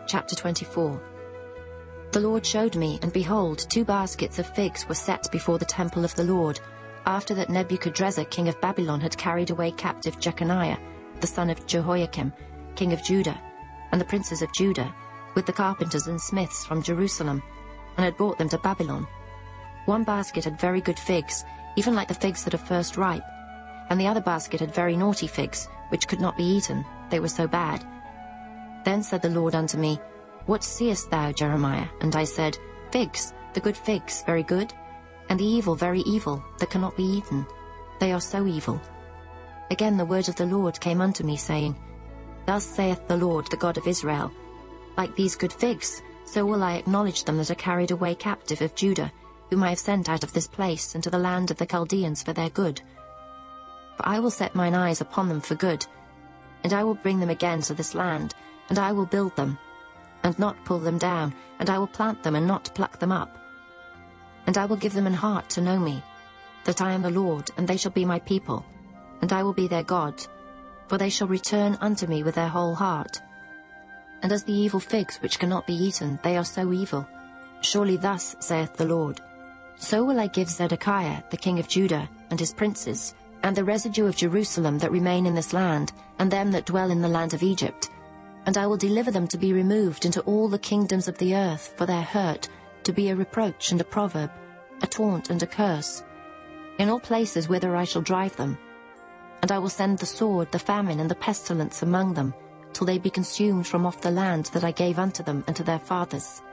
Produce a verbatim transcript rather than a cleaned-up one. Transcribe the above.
Chapter twenty-four. The Lord showed me, and behold, two baskets of figs were set before the temple of the Lord, after that Nebuchadrezzar king of Babylon had carried away captive Jeconiah, the son of Jehoiakim, king of Judah, and the princes of Judah, with the carpenters and smiths from Jerusalem, and had brought them to Babylon. One basket had very good figs, even like the figs that are first ripe, and the other basket had very naughty figs, which could not be eaten, they were so bad. Then said the Lord unto me, What seest thou, Jeremiah? And I said, Figs, the good figs, very good, and the evil very evil, that cannot be eaten. They are so evil. Again the word of the Lord came unto me, saying, Thus saith the Lord, the God of Israel, Like these good figs, so will I acknowledge them that are carried away captive of Judah, whom I have sent out of this place into the land of the Chaldeans for their good. For I will set mine eyes upon them for good, and I will bring them again to this land, and I will build them, and not pull them down, and I will plant them and not pluck them up. And I will give them an heart to know me, that I am the Lord, and they shall be my people, and I will be their God, for they shall return unto me with their whole heart. And as the evil figs which cannot be eaten, they are so evil. Surely thus saith the Lord, So will I give Zedekiah the king of Judah, and his princes, and the residue of Jerusalem that remain in this land, and them that dwell in the land of Egypt, and I will deliver them to be removed into all the kingdoms of the earth for their hurt, to be a reproach and a proverb, a taunt and a curse, in all places whither I shall drive them. And I will send the sword, the famine, and the pestilence among them, till they be consumed from off the land that I gave unto them and to their fathers.